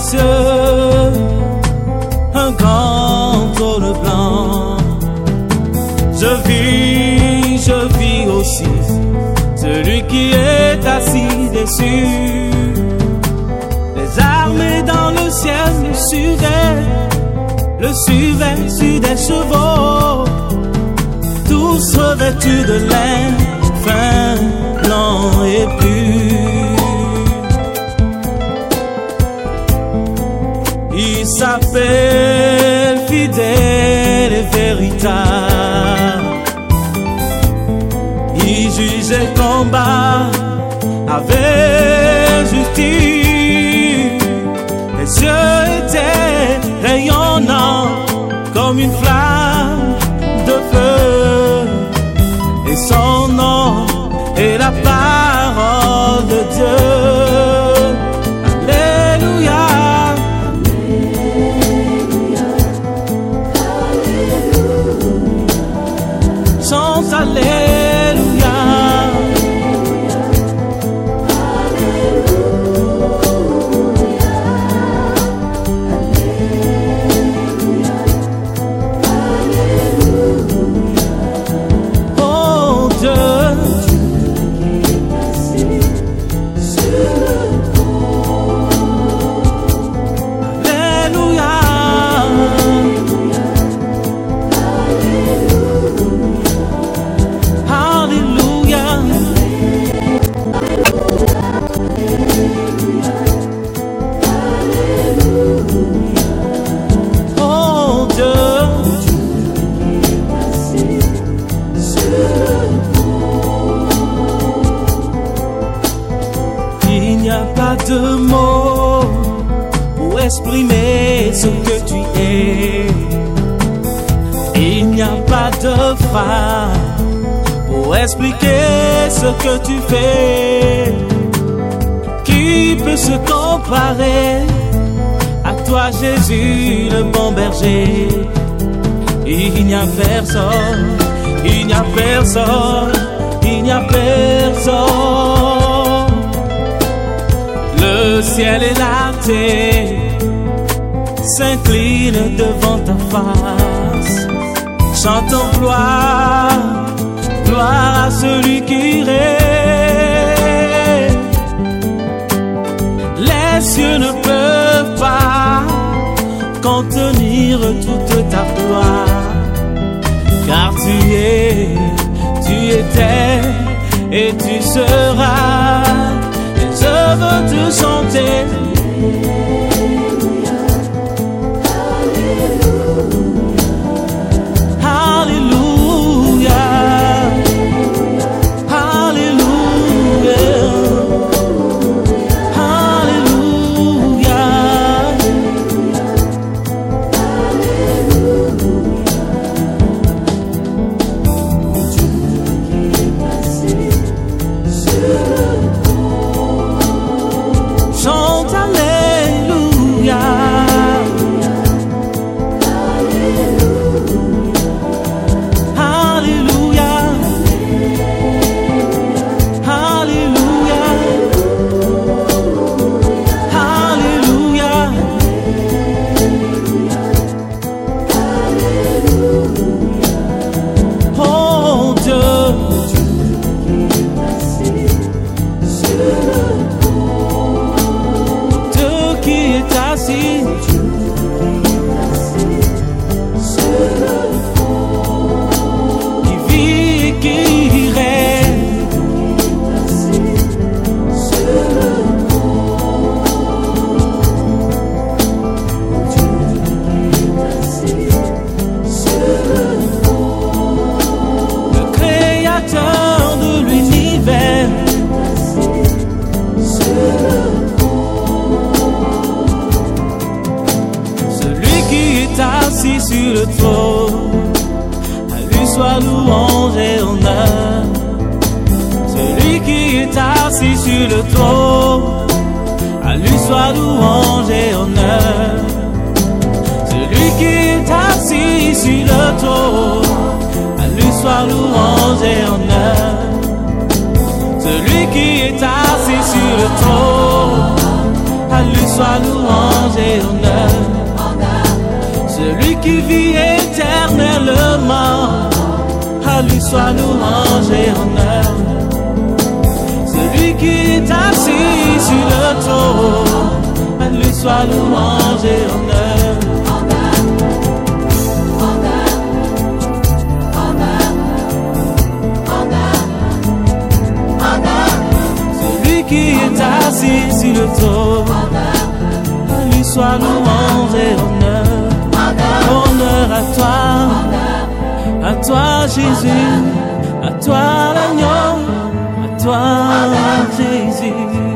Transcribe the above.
cieux, un grand trône blanc. Je vis aussi celui qui est assis dessus. Les armées dans le ciel le suivaient sur des chevaux, tous revêtus de lin fin, blanc et pur. Il s'appelle fidèle et véritable. Il juge et combat avec justice. Les cieux étaient rayonnants comme une flamme de feu, et son nom est la parole de Dieu. Alléluia. Chante Alléluia. Oh Dieu, Alléluia. Alléluia. Oh Dieu, il n'y a pas de mots pour exprimer ce que tu es. Il n'y a pas de phrase pour expliquer ce que tu fais. Qui peut se comparer à toi, Jésus, le bon berger? Il n'y a personne, il n'y a personne, il n'y a personne. Le ciel et la terre s'inclinent devant ta face. Chantons gloire, gloire à celui qui règne. Les cieux ne peuvent pas contenir toute ta gloire, car tu étais et tu seras. Et je veux te chanter. Alléluia. Alléluia. Alléluia. Chante Alléluia. Alléluia. Alléluia. Alléluia. Oh Dieu, Dieu qui est assis qui vit et qui règne. Le créateur de l'univers, celui qui est assis sur le trône, à lui soit louange et honneur. Celui qui est assis sur le trône, à lui soit louange et honneur. Celui qui est assis sur le trône, à lui soit louange et honneur. Celui qui est assis sur le trône, à lui soit louange et honneur. Celui qui vit éternellement, à lui soit louange et honneur. Celui qui est assis sur le trône, à lui soit louange et honneur. Celui qui est assis sur le trône, à lui soit louange et honneur. Honneur à toi Jésus, à toi l'agneau, à toi Jésus.